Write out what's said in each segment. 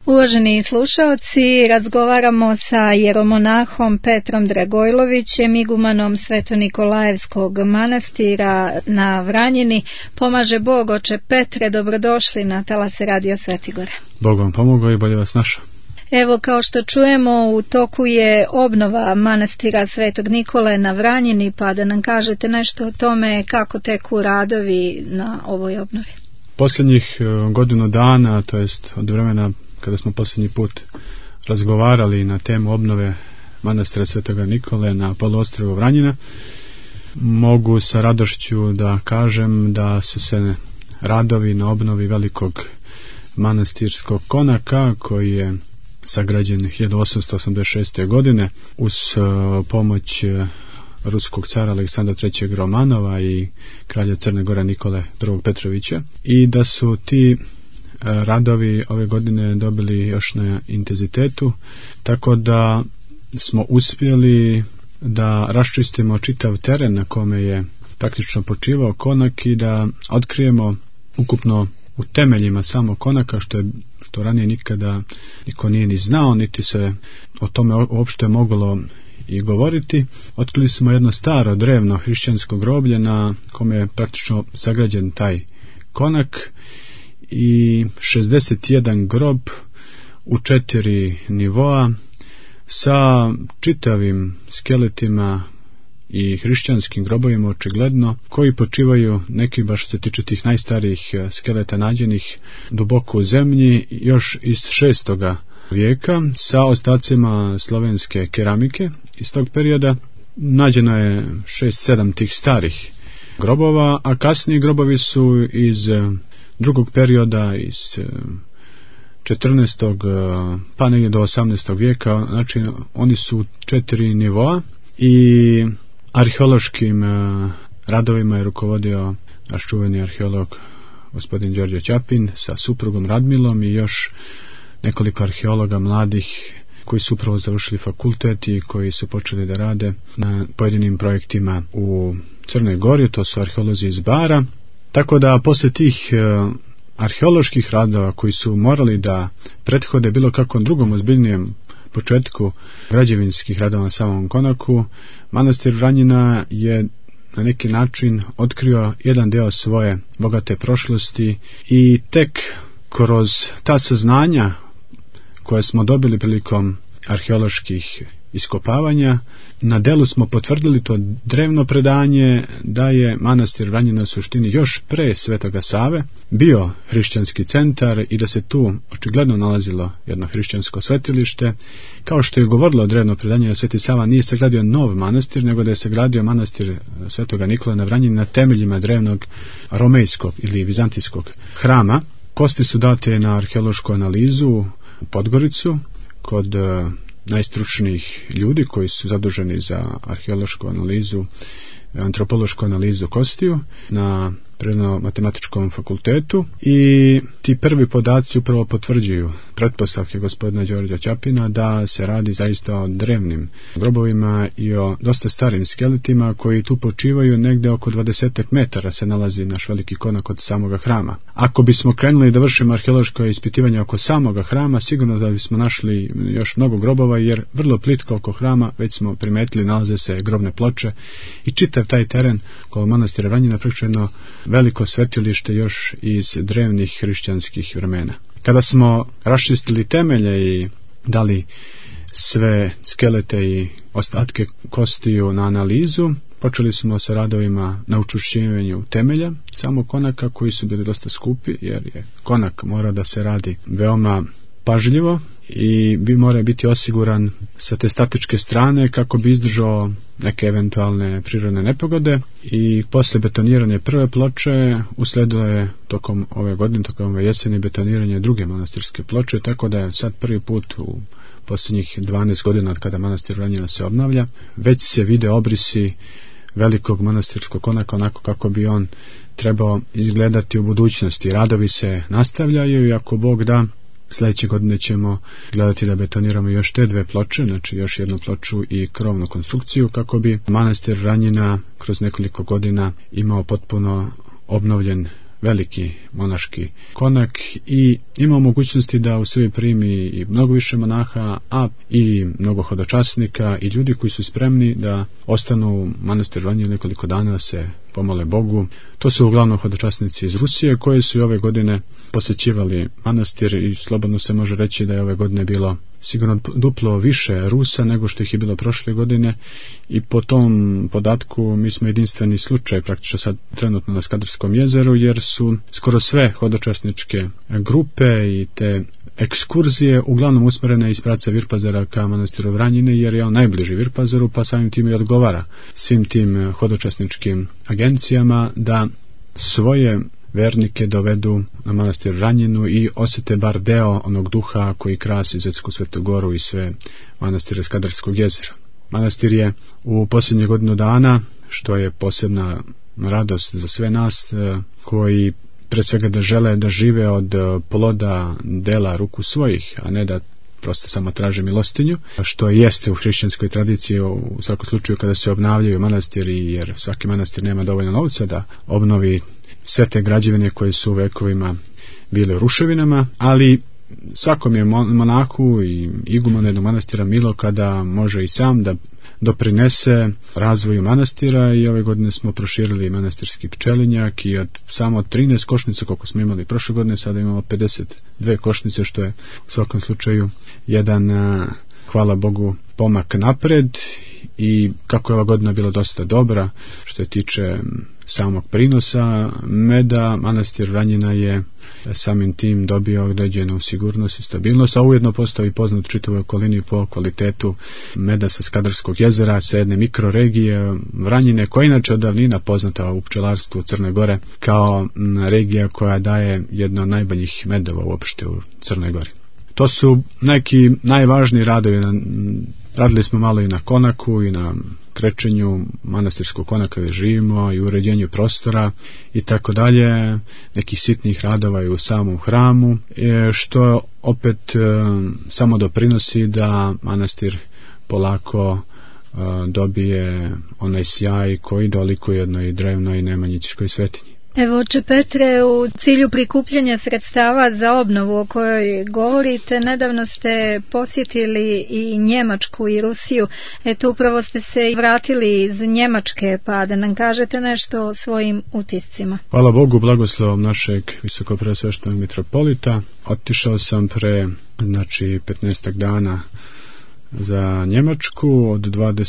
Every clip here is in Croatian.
Uvaženi slušaoci, razgovaramo sa jeromonahom Petrom Dragojlovićem, igumanom Sveto-Nikolajevskog manastira na Vranjini. Pomaže Bog, oče Petre, dobrodošli na talase Radio Svetigore. Bog vam pomogao i bolje vas našao. Evo, kao što čujemo, u toku je obnova manastira Svetog Nikole na Vranjini, pa da nam kažete nešto o tome kako teku radovi na ovoj obnovi. Posljednjih godinu dana, to jest od vremena kada smo posljednji put razgovarali na temu obnove manastira Svetoga Nikole na poluostrvu Vranjina, mogu sa radošću da kažem da su se radovi na obnovi velikog manastirskog konaka, koji je sagrađen 1886. godine uz pomoć ruskog cara Aleksandra III. Romanova i kralja Crne Gore Nikole II. Petrovića, i da su ti radovi ove godine dobili još na intenzitetu, tako da smo uspjeli da raščistimo čitav teren na kome je praktično počivao konak i da otkrijemo ukupno u temeljima samog konaka, što ranije nikada niko nije ni znao, niti se o tome uopšte moglo i govoriti. Otkrili smo jedno staro drevno hrišćansko groblje na kome je praktično sagrađen taj konak i 61 grob u 4 nivoa sa čitavim skeletima i hrišćanskim grobovima, očigledno, koji počivaju, neki baš što se tiče tih najstarijih skeleta nađenih duboko u zemlji, još iz 6. vijeka, sa ostacima slovenske keramike iz tog perioda. Nađeno je 6-7 tih starih grobova, a kasniji grobovi su iz drugog perioda, iz 14. pa negdje do 18. vijeka, znači oni su 4 nivoa i arheološkim radovima je rukovodio naš čuveni arheolog gospodin Đorđe Ćapin sa suprugom Radmilom i još nekoliko arheologa mladih koji su upravo završili fakultet i koji su počeli da rade na pojedinim projektima u Crnoj Gori, to su arheolozi iz Bara. Tako da posle tih arheoloških radova koji su morali da prethode bilo kakvom drugom ozbiljnijem početku građevinskih radova na samom konaku, manastir Vranjina je na neki način otkrio jedan deo svoje bogate prošlosti i tek kroz ta saznanja koje smo dobili prilikom arheoloških iskopavanja, na delu smo potvrdili to drevno predanje da je manastir Vranjina u suštini još pre Svetoga Save bio hrišćanski centar i da se tu očigledno nalazilo jedno hrišćansko svetilište. Kao što je govorilo drevno predanje, da Sveti Sava nije sagradio nov manastir, nego da je sagradio manastir Svetoga Nikole na Vranjini na temeljima drevnog romejskog ili vizantijskog hrama. Kosti su date na arheološku analizu u Podgoricu kod najstručnijih ljudi koji su zaduženi za arheološku analizu, antropološku analizu kostiju na Prirodno-matematičkom fakultetu, i ti prvi podaci upravo potvrđuju pretpostavke gospodina Đorđa Ćapina da se radi zaista o drevnim grobovima i o dosta starim skeletima koji tu počivaju. Negde oko 20 metara se nalazi naš veliki konak od samoga hrama. Ako bismo krenuli da vršimo arheološko ispitivanje oko samoga hrama, sigurno da bismo našli još mnogo grobova, jer vrlo plitko oko hrama, već smo primetili, nalaze se grobne ploče i čitav taj teren kod manastira Vranjina praktično jedno veliko svetilište još iz drevnih hrišćanskih vremena. Kada smo raščistili temelje i dali sve skelete i ostatke kostiju na analizu, počeli smo sa radovima na učvršćivanju temelja samog konaka, koji su bili dosta skupi, jer je konak mora da se radi veoma pažljivo i mora biti osiguran sa te statičke strane kako bi izdržao neke eventualne prirodne nepogode. I posle betoniranja prve ploče usledilo je tokom ove godine, tokom ove jeseni, betoniranje druge manastirske ploče, tako da je sad prvi put u posljednjih 12 godina od kada manastir Vranjina se obnavlja, već se vide obrisi velikog manastirskog konaka onako kako bi on trebao izgledati u budućnosti. Radovi se nastavljaju i ako Bog da, sljedeće godine ćemo gledati da betoniramo još te 2 ploče, znači još jednu ploču i krovnu konstrukciju, kako bi manastir Vranjina kroz nekoliko godina imao potpuno obnovljen veliki monaški konak i ima mogućnosti da u sebi primi i mnogo više monaha, a i mnogo hodočasnika i ljudi koji su spremni da ostanu u manastiru Vranjin nekoliko dana se pomole Bogu. To su uglavnom hodočasnici iz Rusije koji su i ove godine posećivali manastir i slobodno se može reći da je ove godine bilo sigurno duplo više Rusa nego što ih je bilo prošle godine i po tom podatku mi smo jedinstveni slučaj praktično sad trenutno na Skadarskom jezeru jer su skoro sve hodočasničke grupe i te ekskurzije uglavnom usmjerene iz pravca Virpazara ka manastiru Vranjine jer je on najbliži Virpazaru pa samim tim i odgovara svim tim hodočasničkim agencijama da svoje vernike dovedu na manastir Vranjinu i osjete bar deo onog duha koji krasi Zetsku Svetu Goru i sve manastire Skadarskog jezera. Manastir je u posljednjih godinu dana, što je posebna radost za sve nas koji pre svega da žele da žive od ploda dela ruku svojih, a ne da prosto samo traže milostinju, što jeste u hrišćanskoj tradiciji u svakom slučaju kada se obnavljaju manastiri, jer svaki manastir nema dovoljno novca da obnovi sve te građevine koje su u vekovima bile u ruševinama, ali svakom je monahu i igumanu jednog manastira milo kada može i sam da doprinese razvoju manastira i ove godine smo proširili manastirski pčelinjak i od samo 13 košnica koliko smo imali prošle godine sada imamo 52 košnice što je u svakom slučaju jedan hvala Bogu pomak napred i kako je ova godina bila dosta dobra što se tiče samog prinosa meda, manastir Vranjina je samim tim dobio određenu sigurnost i stabilnost, a ujedno postoji poznat čitavoj okolini po kvalitetu meda sa Skadarskog jezera, sa jedne mikroregije Vranjine, koja je inače od davnina poznata u pčelarstvu Crne Gore kao regija koja daje jedno od najboljih medova uopšte u Crnoj Gori. To su neki najvažniji radovi. Radili smo malo i na konaku i na krečenju manastirskog konaka gdje živimo i uređenju prostora i tako dalje, nekih sitnih radova i u samom hramu, što opet samo doprinosi da manastir polako dobije onaj sjaj koji dolikuje jednoj drevnoj nemanjićkoj svetinji. Evo, oče Petre, u cilju prikupljanja sredstava za obnovu o kojoj govorite, nedavno ste posjetili i Njemačku i Rusiju. Eto, upravo ste se vratili iz Njemačke, pa da nam kažete nešto o svojim utiscima. Hvala Bogu, blagoslovom našeg visokopreosveštenog mitropolita. Otišao sam pre 15 dana za Njemačku od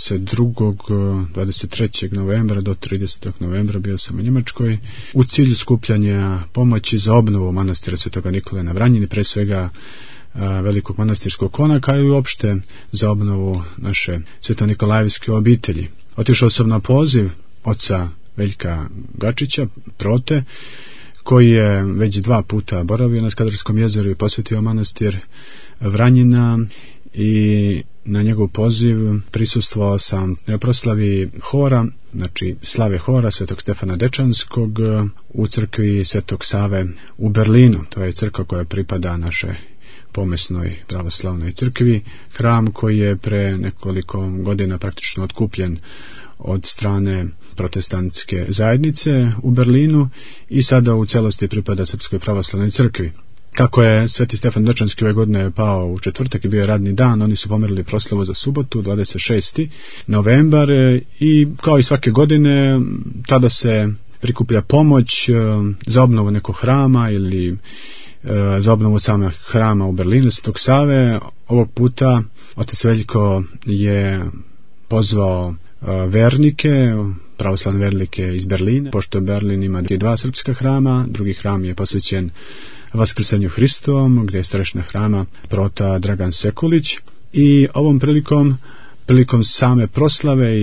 23. novembra do 30. novembra bio sam u Njemačkoj u cilju skupljanja pomoći za obnovu manastira Svetoga Nikole na Vranjini, pre svega velikog manastirskog konaka i uopšte za obnovu naše svetonikolavijske obitelji. Otišao sam na poziv oca Veljka Gačića, prote, koji je već 2 puta boravio na Skadarskom jezeru i posjetio manastir Vranjina i na njegov poziv prisustvovao sam na proslavi hora, znači slave hora Svetog Stefana Dečanskog u crkvi Svetog Save u Berlinu. To je crkva koja pripada naše pomesnoj pravoslavnoj crkvi, hram koji je pre nekoliko godina praktično otkupljen od strane protestantske zajednice u Berlinu i sada u celosti pripada Srpskoj pravoslavnoj crkvi. Kako je Sveti Stefan Dečanski ove godine pao u četvrtak i bio je radni dan, oni su pomerili proslavu za subotu, 26. novembar i kao i svake godine tada se prikuplja pomoć za obnovu nekog hrama ili za obnovu samog hrama u Berlinu, Svetog Save. Ovog puta otac Veljko je pozvao vernike, pravoslavne vernike iz Berlina, pošto Berlin ima 2 srpska hrama, drugi hram je posvećen Vaskrsenju Hristovom, gdje je starešina hrama prota Dragan Sekulić i ovom prilikom same proslave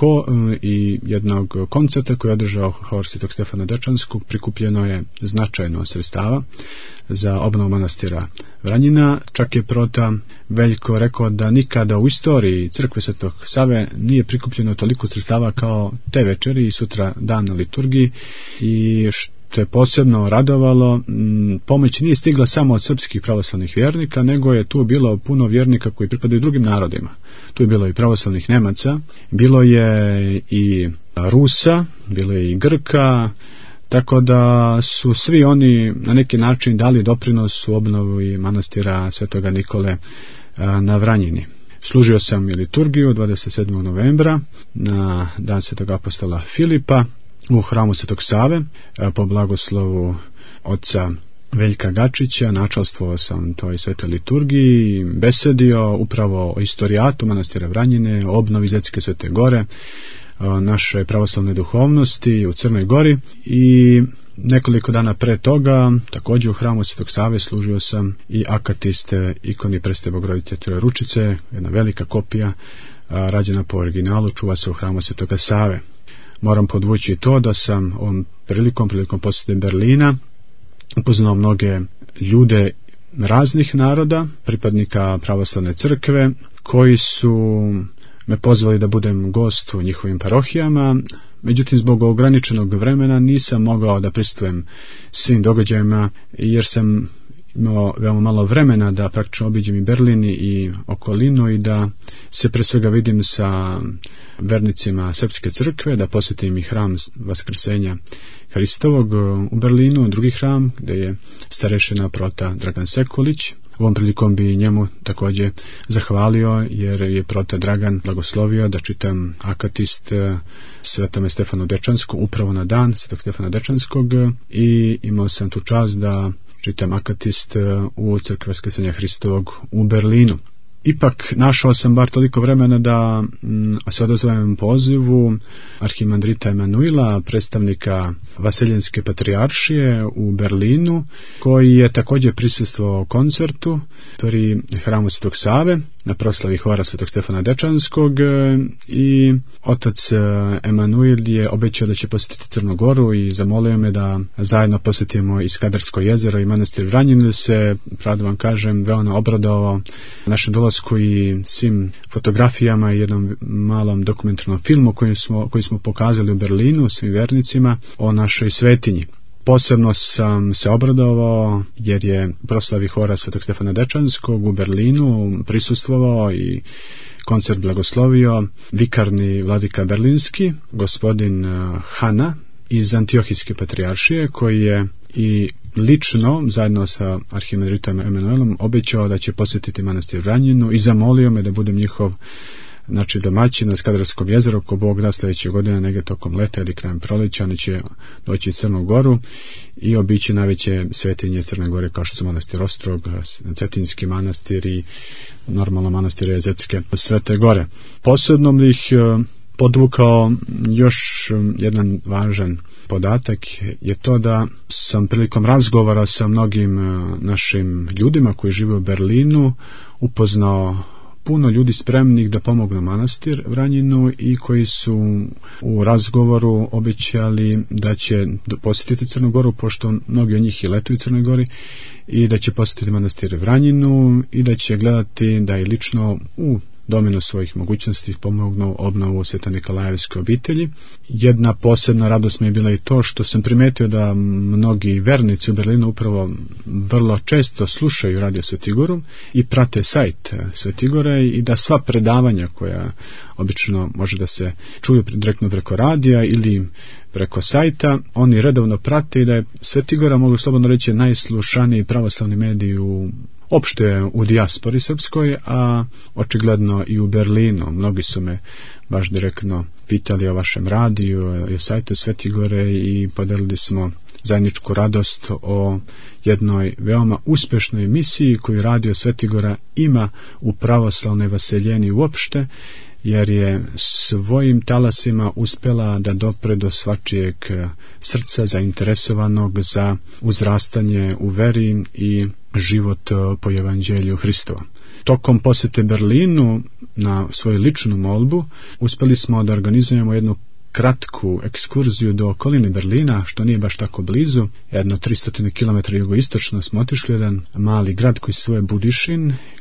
i jednog koncerta koji je održao hor Svetog Stefana Dečanskog prikupljeno je značajno sredstava za obnovu manastira Vranjina. Čak je prota Veljko rekao da nikada u istoriji crkve Svetog Save nije prikupljeno toliko sredstava kao te večeri i sutra dan na liturgiji i što je posebno radovalo, pomoć nije stigla samo od srpskih pravoslavnih vjernika, nego je tu bilo puno vjernika koji pripadaju drugim narodima. Tu je bilo i pravoslavnih Nemaca, bilo je i Rusa, bilo je i Grka, tako da su svi oni na neki način dali doprinos u obnovi manastira Svetoga Nikole na Vranjini. Služio sam i liturgiju 27. novembra na dan Svetog apostola Filipa u hramu Svetog Save po blagoslovu oca Veljka Gačića. Načelstvovao sam toj svetoj liturgiji, besedio upravo o istorijatu manastira Vranjine, o obnovi Zetske Svete Gore, naše pravoslavne duhovnosti u Crnoj Gori, i nekoliko dana pre toga također u hramu Svetog Save služio sam i akatist ikoni Presvete Bogorodice Trojeručice, jedna velika kopija rađena po originalu, čuva se u hramu Svetoga Save. Moram podvući to da sam ovom prilikom posjete Berlina upoznao mnoge ljude raznih naroda, pripadnika pravoslavne crkve, koji su me pozvali da budem gost u njihovim parohijama. Međutim, zbog ograničenog vremena nisam mogao da prisustvujem svim događajima, jer sam imao veoma malo vremena da praktično obiđem i Berlin i okolinu i da se pre svega vidim sa vernicima Srpske crkve, da posjetim i hram Vaskrsenja Hristovog u Berlinu, drugi hram gdje je starešina prota Dragan Sekulić. Ovom prilikom bi njemu također zahvalio, jer je prota Dragan blagoslovio da čitam akatist Svetome Stefanu Dečanskom upravo na dan Svetog Stefana Dečanskog, i imao sam tu čast da čitam akatist u crkvi Vaskrsenja Hristovog u Berlinu. Ipak našao sam bar toliko vremena da se odazovem pozivu arhimandrita Emanuila, predstavnika Vaseljenske patrijaršije u Berlinu, koji je također prisustvovao koncertu pri hramu Svetog Save na proslavi hora Svetog Stefana Dečanskog, i otac Emanuil je obećao da će posjetiti Crnu Goru i zamolio me da zajedno posjetimo i Skadarsko jezero i manastir Vranjin. Se, pravda vam kažem, veoma obradovao našem dolasku i svim fotografijama i jednom malom dokumentarnom filmu koji smo pokazali u Berlinu svim vernicima o našoj svetinji. Posebno sam se obradovao jer je proslavi hora Svetog Stefana Dečanskog u Berlinu prisustvovao i koncert blagoslovio vikarni vladika berlinski, gospodin Hana iz Antiohijske patrijaršije, koji je i lično zajedno sa arhimandritom Emanuelom obećao da će posjetiti manastir Vranjinu i zamolio me da budem njihov domaćin na Skadarskom jezeru. Ako Bog da, sljedeće godine negdje tokom leta ili krajem proleća oni će doći u Crnu Goru i obići najveće svetinje Crne Gore, kao što su manastir Ostrog, Cetinski manastir i normalno manastir Zetske Svete Gore. Posebno bih podvukao još jedan važan podatak, je to da sam prilikom razgovora sa mnogim našim ljudima koji žive u Berlinu upoznao puno ljudi spremnih da pomognu manastir Vranjinu i koji su u razgovoru obećali da će posjetiti Crnu Goru, pošto mnogi od njih i letuju u Crnoj Gori, i da će posjetiti manastir Vranjinu i da će gledati da je lično u domenu svojih mogućnosti pomognu obnovu Sveto-Nikolajevske obitelji. Jedna posebna radost mi je bila i to što sam primetio da mnogi vernici u Berlinu upravo vrlo često slušaju Radio Svetigoru i prate sajt Svetigore, i da sva predavanja koja obično može da se čuju direktno preko radija ili preko sajta, oni redovno prate, i da je Svetigora, mogu slobodno reći, najslušaniji pravoslavni medij opšte u dijaspori srpskoj, a očigledno i u Berlinu. Mnogi su me baš direktno pitali o vašem radiju i o sajtu Svetigore i podelili smo zajedničku radost o jednoj veoma uspešnoj misiji koju Radio Svetigora ima u pravoslavnoj vaseljeni uopšte, jer je svojim talasima uspjela da dopre do svačijeg srca zainteresovanog za uzrastanje u veri i život po evanđelju Hristova. Tokom posjete Berlinu na svoju ličnu molbu uspjeli smo da organizujemo jednu kratku ekskurziju do okoline Berlina, što nije baš tako blizu. Jedno 300 km jugoistočno smo otišli jedan mali grad koji se zove Budišin,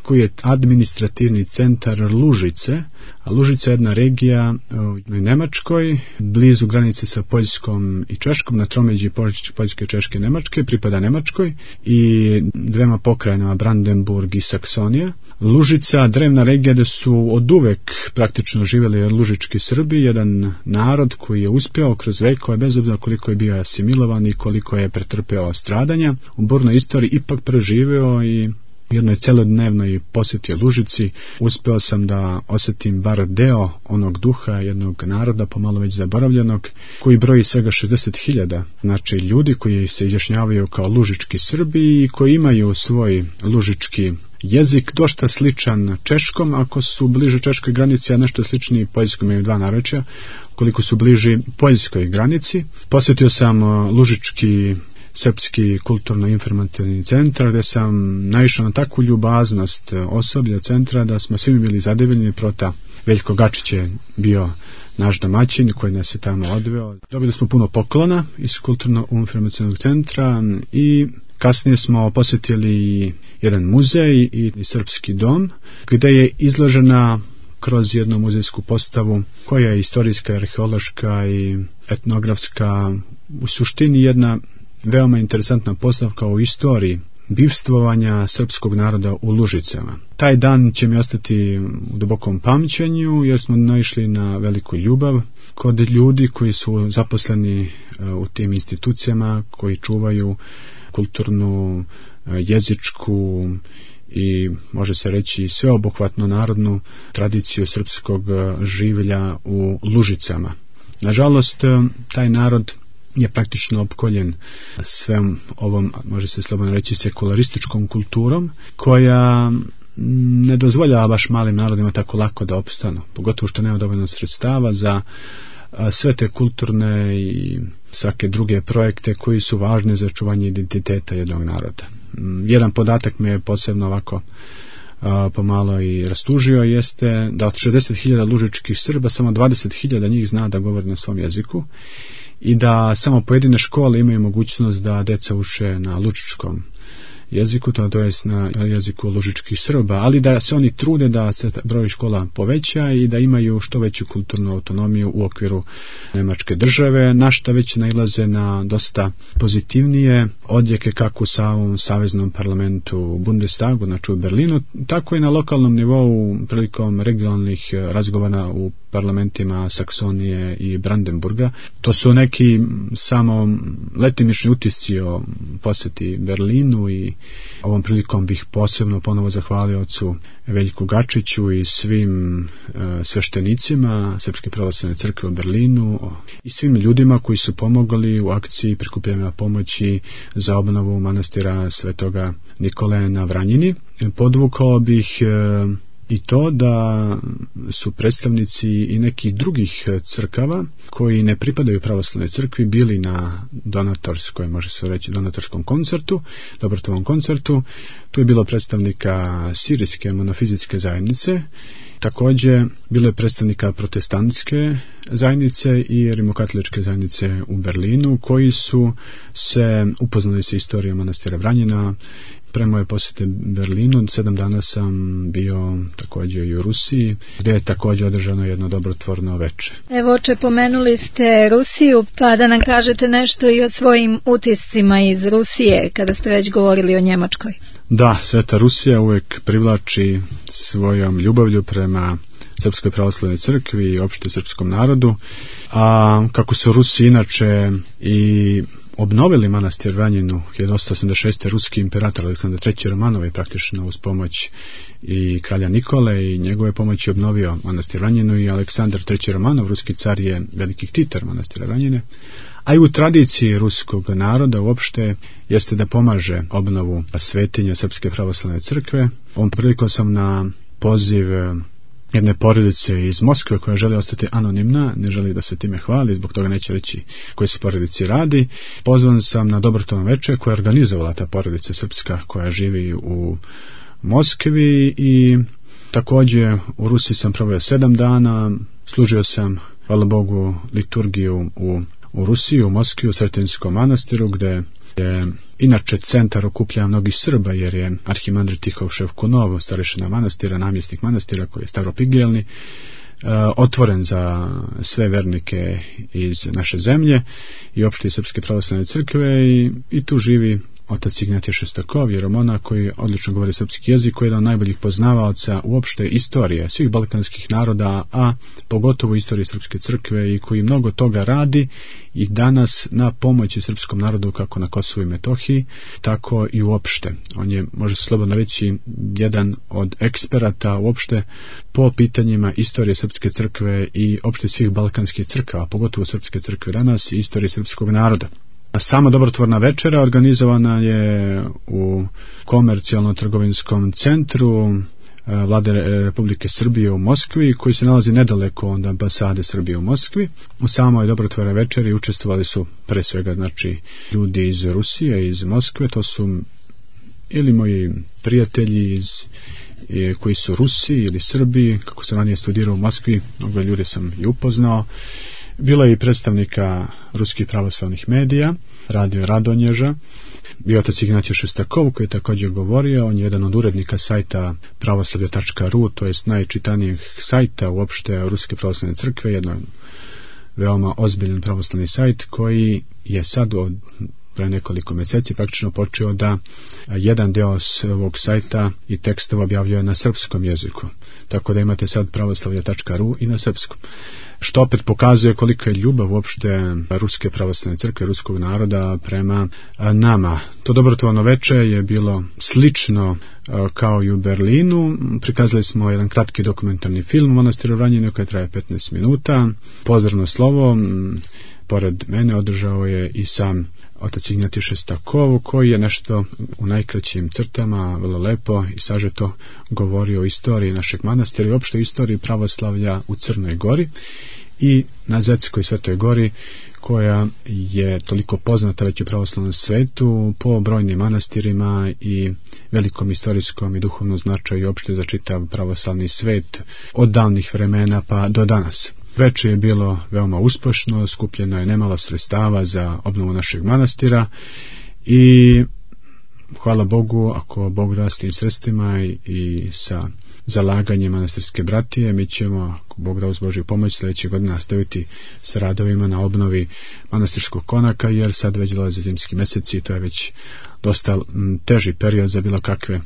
koji je administrativni centar Lužice, a Lužica je jedna regija u Nemačkoj, blizu granice sa Poljskom i Češkom, na tromeđi Poljske, Češke i Nemačke, pripada Nemačkoj i dvema pokrajinama Brandenburg i Saksonija. Lužica, drevna regija gdje su oduvek praktično živjeli lužički Srbi, jedan narod koji je uspio kroz vekove, bez obzira koliko je bio asimilovan i koliko je pretrpeo stradanja, u burnoj istoriji ipak preživio i jednoj celodnevnoj posjeti Lužici uspeo sam da osjetim bar deo onog duha jednog naroda, pomalo već zaboravljenog, koji broji svega 60.000, znači ljudi koji se izjašnjavaju kao lužički Srbi i koji imaju svoj lužički jezik, dosta sličan češkom, ako su bliže češkoj granici, a nešto sličniji poljskom, imaju dva narečja, koliko su bliži poljskoj granici. Posjetio sam lužički srpski kulturno-informativni centar, gdje sam naišao na takvu ljubaznost osoblja centra da smo svi bili zadivljeni. Prota Veljko Gačić je bio naš domaćin koji nas je tamo odveo. Dobili smo puno poklona iz kulturno-informativnog centra i kasnije smo posjetili jedan muzej i srpski dom gdje je izložena kroz jednu muzejsku postavu koja je istorijska, arheološka i etnografska, u suštini jedna veoma interesantna postavka o istoriji bivstvovanja srpskog naroda u Lužicama. Taj dan će mi ostati u dubokom pamćenju jer smo naišli na veliku ljubav kod ljudi koji su zaposleni u tim institucijama, koji čuvaju kulturnu, jezičku i može se reći sveobuhvatno narodnu tradiciju srpskog življa u Lužicama. Nažalost, taj narod je praktično opkoljen svem ovom, može se slobodno reći, sekularističkom kulturom, koja ne dozvoljava baš malim narodima tako lako da opstanu, pogotovo što nema dovoljno sredstava za sve te kulturne i svake druge projekte koji su važni za čuvanje identiteta jednog naroda. Jedan podatak me je posebno ovako pomalo i rastužio, jeste da od 60.000 lužičkih Srba samo 20.000 njih zna da govori na svom jeziku i da samo pojedine škole imaju mogućnost da deca uče na lužičkom jeziku, to jest na jeziku lužičkih Srba, ali da se oni trude da se broj škola poveća i da imaju što veću kulturnu autonomiju u okviru Nemačke države, na što već nailaze na dosta pozitivnije odjeke kako u samom saveznom parlamentu Bundestagu, znači u Berlinu, tako i na lokalnom nivou prilikom regionalnih razgovora u parlamentima Saksonije i Brandenburga. To su neki samo letimični utisci o posjeti Berlinu i ovom prilikom bih posebno ponovo zahvalio ocu Veljku Gačiću i svim sveštenicima Srpske pravoslavne crkve u Berlinu i svim ljudima koji su pomogli u akciji prikupljanja pomoći za obnovu manastira Svetoga Nikole na Vranjini. Podvukao bih i to da su predstavnici i nekih drugih crkava koji ne pripadaju pravoslavnoj crkvi bili na donatorskoj, može se reći donatorskom koncertu, dobrotvornom koncertu. Tu je bilo predstavnika sirijske monofizitske zajednice, također bilo je predstavnika protestantske zajednice i rimokatoličke zajednice u Berlinu, koji su se upoznali sa istorijom manastira Vranjina. Pre moje posjete Berlinu 7 dana sam bio također i u Rusiji, gdje je također održano jedno dobrotvorno veče. Evo, oče, pomenuli ste Rusiju, pa da nam kažete nešto i o svojim utiscima iz Rusije, kada ste već govorili o Njemačkoj. Da, Sveta Rusija uvijek privlači svojom ljubavlju prema Srpskoj pravoslavnoj crkvi i opšte srpskom narodu, a kako su Rusi inače i obnovili manastir Vranjinu 1886. ruski imperator Aleksandar III. Romanov je praktično uz pomoć i kralja Nikole i njegove pomoći obnovio manastir Vranjinu i Aleksandar III. Romanov, ruski car, je veliki ktitor manastira Vranjine. A i u tradiciji ruskog naroda uopšte jeste da pomaže obnovu svetinja Srpske pravoslavne crkve. Ovom prilikom sam na poziv jedne porodice iz Moskve koja želi ostati anonimna, ne želi da se time hvali, zbog toga neće reći koji se porodici radi. Pozvan sam na dobrotvorno veče koje je organizovala ta porodica srpska koja živi u Moskvi i također u Rusiji sam proveo 7 dana, služio sam, hvala Bogu, liturgiju u Rusiji, u Moskvi, u Sretinskom manastiru, gdje je inače centar okupljanja mnogih Srba, jer je arhimandrit Tihov Ševkunov, starešina manastira, namjesnik manastira koji je staropigelni, otvoren za sve vernike iz naše zemlje i opšte Srpske pravoslavne crkve i tu živi otac Ignatije Šestakov, jeromonah koji odlično govori srpski jezik, koji je jedan od najboljih poznavaoca uopšte istorije svih balkanskih naroda, a pogotovo istorije Srpske crkve i koji mnogo toga radi i danas na pomoći srpskom narodu kako na Kosovu i Metohiji, tako i uopšte. On je, može se slobodno reći, jedan od eksperata uopšte po pitanjima istorije Srpske crkve i opšte svih balkanskih crkava, pogotovo Srpske crkve danas i istorije srpskog naroda. Sama dobrotvorna večera organizovana je u komercijalno-trgovinskom centru Vlade Republike Srbije u Moskvi, koji se nalazi nedaleko od ambasade Srbije u Moskvi. U samoj dobrotvornoj večeri učestvovali su pre svega ljudi iz Rusije, iz Moskve, to su ili moji prijatelji koji su Rusi ili Srbi, kako sam ranije studirao u Moskvi, mnogo ljudi sam i upoznao. Bilo je i predstavnika ruskih pravoslavnih medija, radio Radonježa, bio otac Ignatije Šestakov koji je također govorio, on je jedan od urednika sajta pravoslavlje.ru, to jest najčitanijih sajta uopšte Ruske pravoslavne crkve, jedan veoma ozbiljan pravoslavni sajt koji je sad od pre nekoliko mjeseci praktično počeo da jedan deo ovog sajta i tekstova objavljuje na srpskom jeziku, tako da imate sad pravoslavlje.ru i na srpskom, što opet pokazuje kolika je ljubav uopšte Ruske pravoslavne crkve, ruskog naroda prema nama. To dobrotvorno veče je bilo slično kao i u Berlinu. Prikazali smo jedan kratki dokumentarni film u manastiru Vranjinu koji traje 15 minuta. Pozdravno slovo pored mene održao je i sam otac Ignatije Šestakov, koji je nešto u najkraćim crtama vrlo lepo i sažeto govorio o istoriji našeg manastira i opšte istoriji pravoslavlja u Crnoj Gori i na Zetskoj Svetoj Gori, koja je toliko poznata već u pravoslavnom svetu po brojnim manastirima i velikom istorijskom i duhovnom značaju opšte za čitav pravoslavni svet od davnih vremena pa do danas. Veče je bilo veoma uspešno, skupljeno je nemalo sredstava za obnovu našeg manastira i hvala Bogu, ako Bog da s tim sredstvima i sa zalaganjem manastirske bratije, mi ćemo, ako Bog da uz Božju pomoć, sljedeće godine nastaviti sa radovima na obnovi manastirskog konaka, jer sad već dolaze zimski mjeseci i to je već dosta teži period za bilo kakve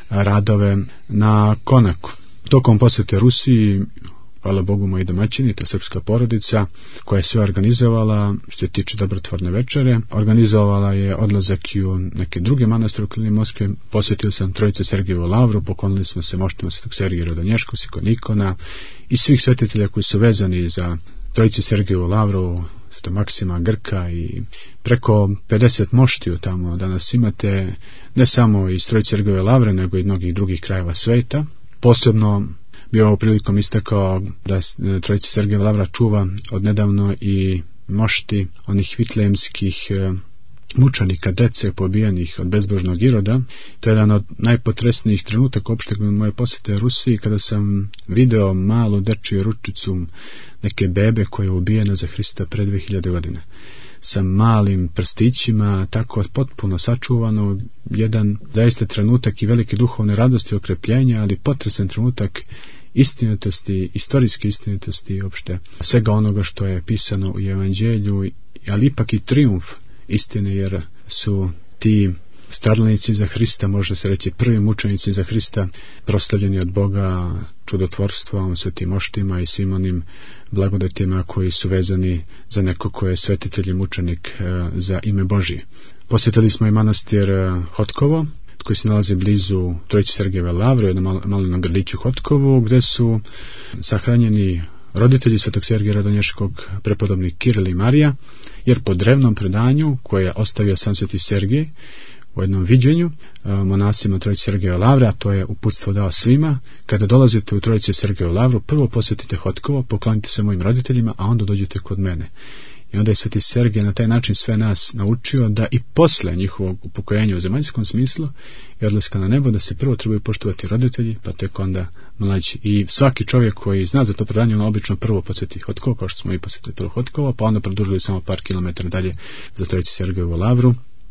radove na konaku. Tokom posjete Rusiji, hvala Bogu, moji domaćini, ta srpska porodica koja je sve organizovala što se tiče dobrotvorne večere, organizovala je odlazak i u neke druge manastire u okolini Moskve. Posjetio sam Trojice Sergijevu lavru, poklonili smo se moštima Svetog Sergija Rodonješkog i kod Nikona i svih svetitelja koji su vezani za Trojice Sergijevu lavru, Svetog Maksima Grka i preko 50 moštiju tamo danas imate, ne samo iz Trojice Sergijeve lavre, nego i mnogih drugih krajeva sveta. Posebno bi ovom prilikom istakao da Trojica Sergijeva lavra čuva odnedavno i mošti onih vitlejemskih mučenika, dece pobijenih od bezbožnog Iroda. To je jedan od najpotresnijih trenutaka opšte moje posjete Rusiji, kada sam video malu dečiju ručicu neke bebe koja je ubijena za Hrista pre 2000 godina. Sa malim prstićima, tako potpuno sačuvano, jedan zaista trenutak i velike duhovne radosti i okrepljenja, ali potresan trenutak istinitosti, istorijske istinitosti i opšte svega onoga što je pisano u Evanđelju, ali ipak i trijumf istine, jer su ti stradalnici za Hrista, može se reći prvi mučenici za Hrista, proslavljeni od Boga čudotvorstvom, svetim moštima i svim onim blagodatima koji su vezani za neko ko je svetitelj i mučenik za ime Božije. Posjetili smo i manastir Hotkovo, koji se nalazi blizu Trojice Sergijeve lavre, na malom gradiću Hotkovu, gde su sahranjeni roditelji Svetog Sergija Rodonješkog, prepodobni Kiril i Marija, jer po drevnom predanju koje je ostavio sam Sveti Sergij u jednom viđenju monasima Trojice Sergijeve lavre, a to je uputstvo dao svima: kada dolazite u Trojice Sergijevu lavru, prvo posjetite Hotkovo, poklonite se mojim roditeljima, a onda dođete kod mene. I onda je Sveti Sergij na taj način sve nas naučio da i posle njihovog upokojenja u zemaljskom smislu i odlaska na nebo, da se prvo trebaju poštovati roditelji, pa tek onda mlađi. I svaki čovjek koji zna za to predanje, on obično prvo posjeti Hotkovo, kao što smo i posjetili prvo Hotkovo, pa onda produžili samo par kilometara dalje za Trojicu Sergijevu lavru,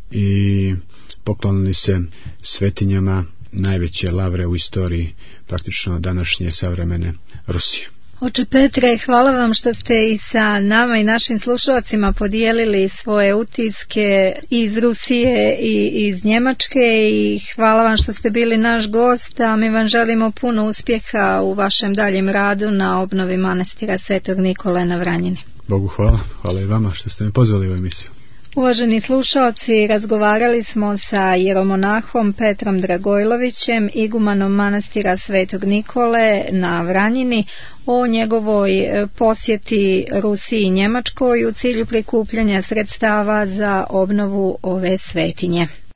i poklonili se svetinjama najveće lavre u istoriji praktično današnje savremene Rusije. Oče Petre, hvala vam što ste i sa nama i našim slušalcima podijelili svoje utiske iz Rusije i iz Njemačke i hvala vam što ste bili naš gost, a mi vam želimo puno uspjeha u vašem daljem radu na obnovi manastira Svetog Nikole na Vranjini. Bogu hvala, hvala i vama što ste me pozvali u emisiju. Uvaženi slušalci, razgovarali smo sa jeromonahom Petrom Dragojlovićem, igumanom manastira Svetog Nikole na Vranjini, o njegovoj posjeti Rusiji i Njemačkoj u cilju prikupljanja sredstava za obnovu ove svetinje.